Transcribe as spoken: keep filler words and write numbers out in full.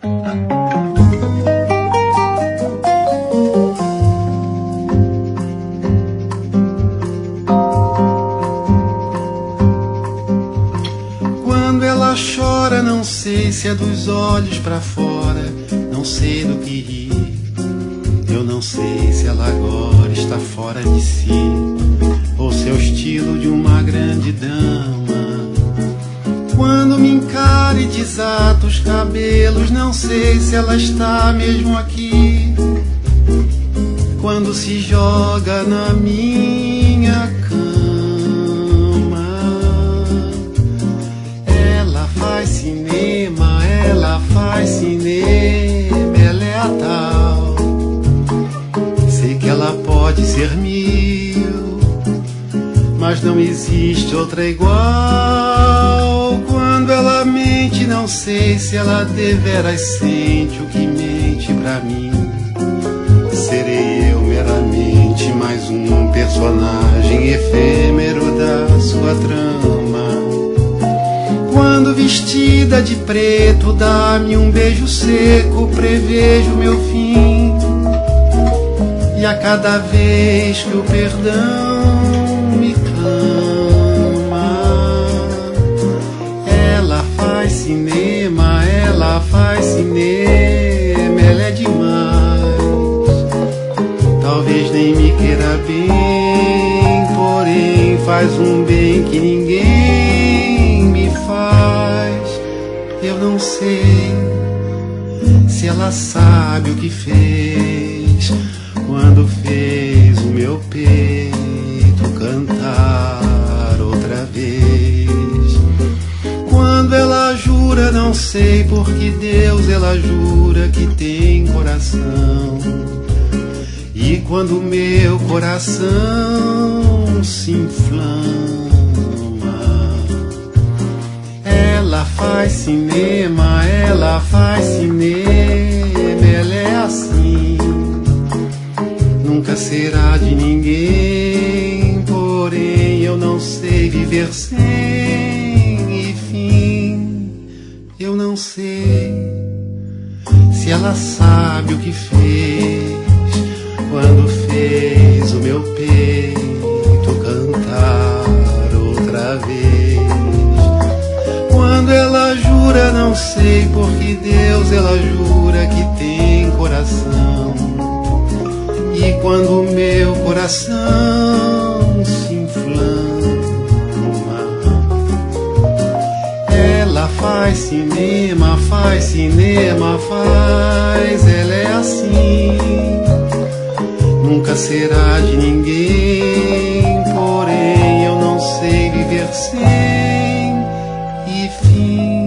Quando ela chora, não sei se é dos olhos pra fora, não sei do que rir. Eu não sei se ela agora está fora de si, ou se é o estilo de uma grande dama. Quando me encara e desata os cabelos, não sei se ela está mesmo aqui. Quando se joga na minha cama, ela faz cinema, ela faz cinema, ela é a tal. Sei que ela pode ser mil, mas não existe outra igual. Quando ela mente, não sei se ela deveras sente o que mente pra mim. Serei eu meramente mais um personagem efêmero da sua trama. Quando vestida de preto, dá-me um beijo seco, prevejo meu fim. E a cada vez que o perdão me clama, ela faz cinema, ela faz cinema, ela é demais. Talvez nem me queira bem, porém faz um bem que ninguém me faz. Eu não sei se ela sabe o que fez quando fez o meu peito cantar outra vez. Quando ela jura, não sei por que Deus ela jura que tem coração. E quando o meu coração se inflama, ela faz cinema, ela faz cinema, ela é assim. Nunca será de ninguém, porém eu não sei viver sem. E fim, eu não sei se ela sabe o que fez quando fez o meu peito cantar outra vez. Quando ela jura, não sei por que Deus ela jura que tem coração. E quando o meu coração se inflama, ela faz cinema, faz cinema, faz, ela é assim. Nunca será de ninguém, porém eu não sei viver sem. E fim.